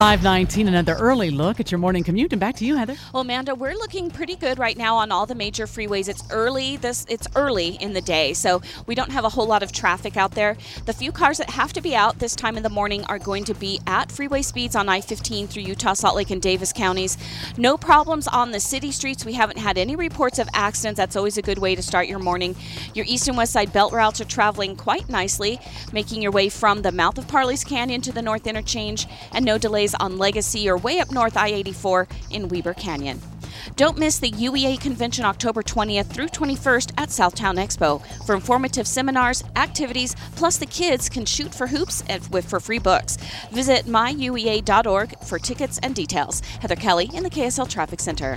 5:19, another early look at your morning commute. And back to you, Heather. Well, Amanda, we're looking pretty good right now on all the major freeways. It's early in the day, so we don't have a whole lot of traffic out there. The few cars that have to be out this time in the morning are going to be at freeway speeds on I-15 through Utah, Salt Lake, and Davis counties. No problems on the city streets. We haven't had any reports of accidents. That's always a good way to start your morning. Your east and west side belt routes are traveling quite nicely, making your way from the mouth of Parley's Canyon to the North Interchange, and no delays on Legacy or way up north I-84 in Weber Canyon. Don't miss the UEA Convention October 20th through 21st at Southtown Expo. For informative seminars, activities, plus the kids can shoot for hoops for free books. Visit myuea.org for tickets and details. Heather Kelly in the KSL Traffic Center.